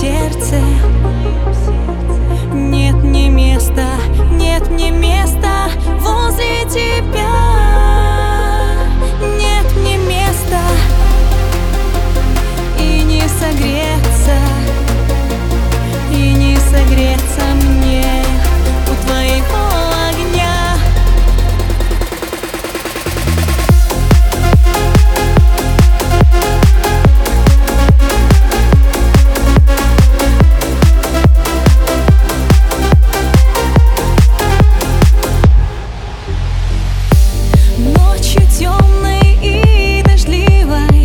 сердце нет мне места, нет мне места возле тебя. Нет мне места и не согреться, и не согреться мне у твоего огня. Ночью темной и дождливой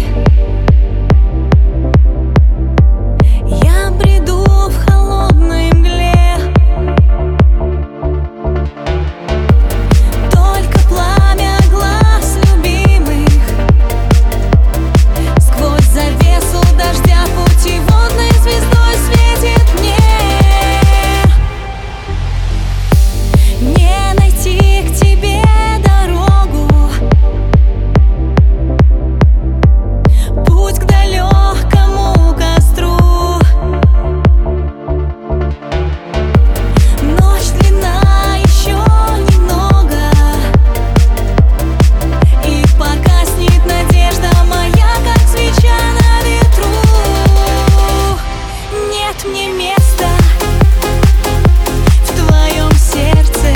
я бреду в холодной мгле. Только пламя глаз любимых сквозь завесу дождя путеводной звездой светит мне. Не найти к тебе дорогу, путь к далекому костру. Ночь длинна еще немного, и погаснет надежда моя, как свеча на ветру. Нет мне места в твоем сердце,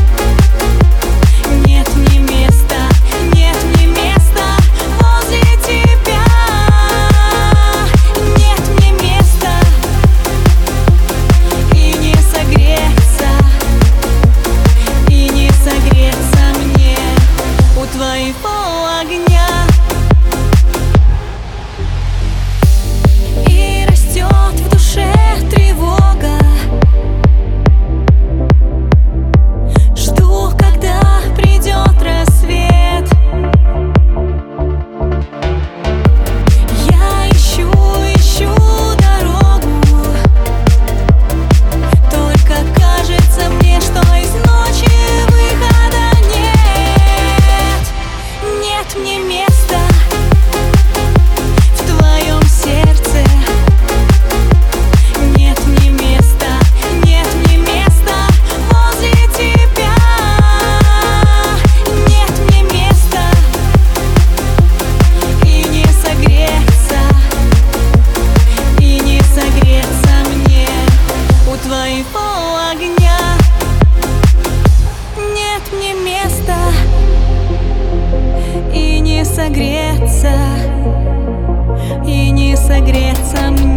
нет мне места, нет мне места возле тебя. Нет мне места и не согреться, и не согреться мне у твоего огня. И растет в душе тревога, жду, когда придет рассвет. Я ищу, ищу дорогу, только кажется мне, что из ночи выхода нет. Нет мне места в твоем сердце, нет мне места, нет мне места возле тебя. Нет мне места и не согреться, и не согреться мне у твоего огня. Нет мне места и не согреться, и не согреться мне